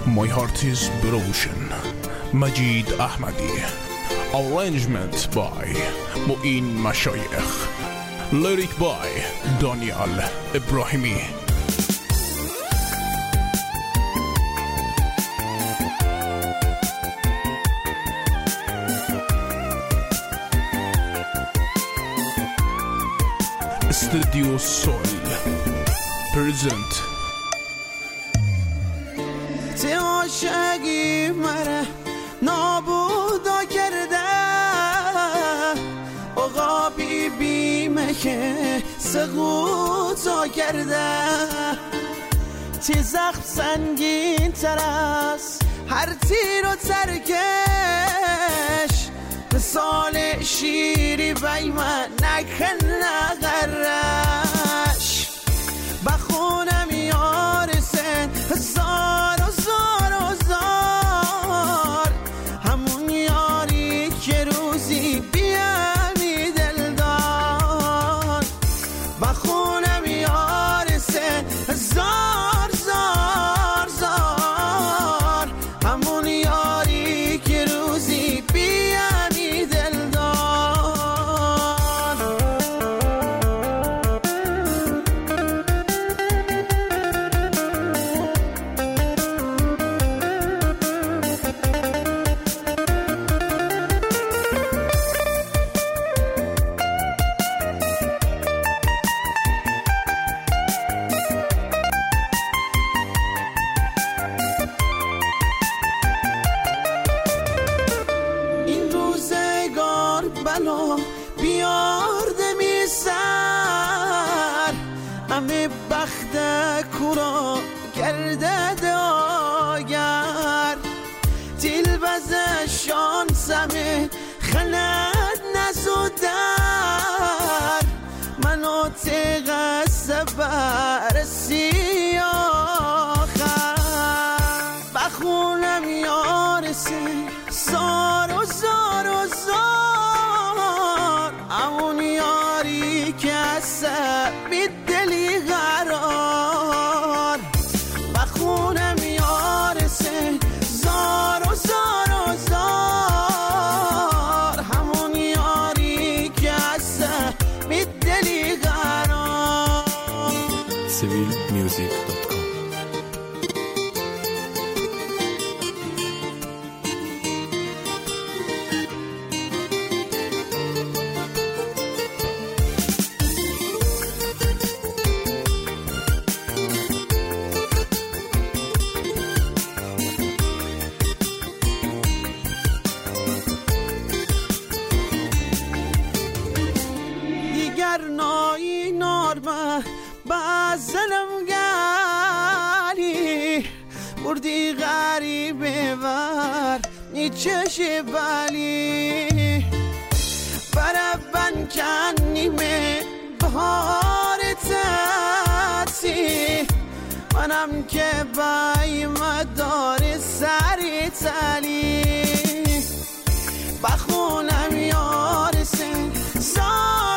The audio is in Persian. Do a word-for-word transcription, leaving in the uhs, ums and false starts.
My heart is broken. Majid Ahmadi. Arrangement by Mu'in Mashayekh. Lyric by Daniel Ibrahimi. Studio Soul present. تی عاشقی مره نابودا کرده آقا بی بیمه که سقوطا کرده تی زخم سنگین تر است هر تیر و ترکش مثال شیری بی من نکن نغرش بخونم یارسن هزار و زار و زار همون یاری که روزی بیامی دلدار بخونم یارسن هزار زار زار همون یاری که روزی بیامی دلدار بلا بیارده می سر همه بخت کورا کرده داگر تیل بزه شانسمه خلد نزودر منو تیغ سبر سیاخر بخونم یارسه زار و زار و زار همون یاری که اصلا بی دلی قرار بخونم یارسه زار و زار و زار همون یاری که اصلا بی دلی قرار. سیویل میوزیک دات کام. نایی نارمه بازلم گلی بردی غریبه ور نیچش بلی برابن کنیمه بهار تاتی منم که بایم دار سری تلی بخونم یارسه زار